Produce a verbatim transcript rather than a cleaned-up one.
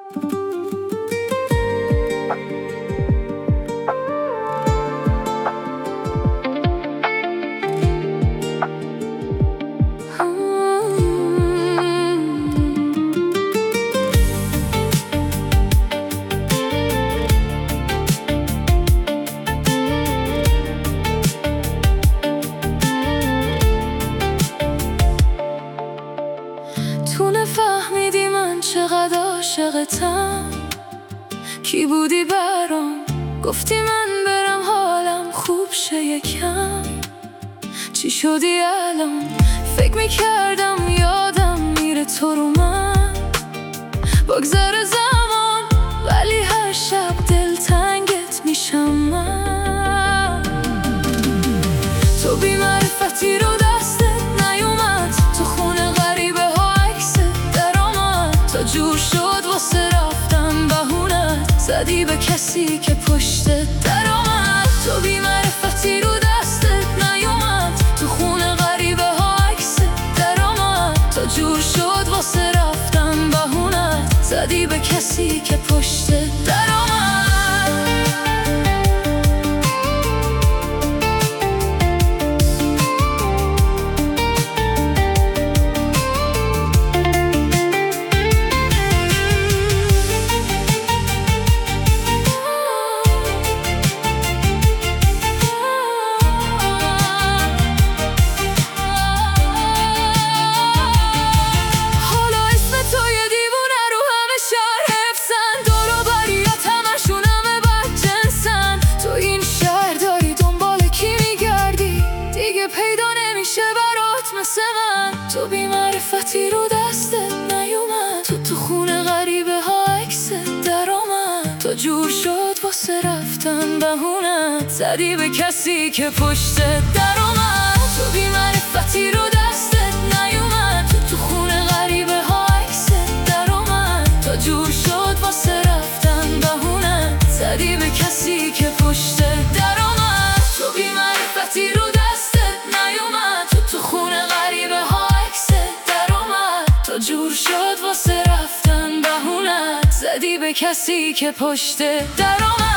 تو نفهمیدی من چقدر عاشقتم، کی بودی برام گفتی من برم حالم خوب شه یکم. چی شدی الان؟ فکر میکردم یادم میره تو رو من، بگذره زمان ولی هر شب دلتنگت میشم من. تو بی معرفتی رو دستت نیومد، تو خونه غریبه ها عکست در آمد، تا جور شد واسه رفتن بهونت زدی به کسی که پشت در آمد. تو بی معرفتی رو دستت نیومد، تو خونه غریبه ها عکست در آمد، تا جور شد واسه رفتن بهونت زدی به کسی که پشت در آمد. تو بی معرفتی رو دستت نیومد، تو تو خونه غریبه ها عکست در آمد، تا جور شد واسه رفتن بهونت زدی به کسی که پشت در آمد. تو بی معرفتی رو دستت نیومد، تو تو خونه غریبه ها عکست در آمد، تا جور شد واسه رفتن بهونت زدی به کسی که پشت در آمد. تو بی معرفتی رو دستت نیومد، تو تو خونه غریبه ها جور شد واسه رفتن بهونت زدی به کسی که پشت در آمد.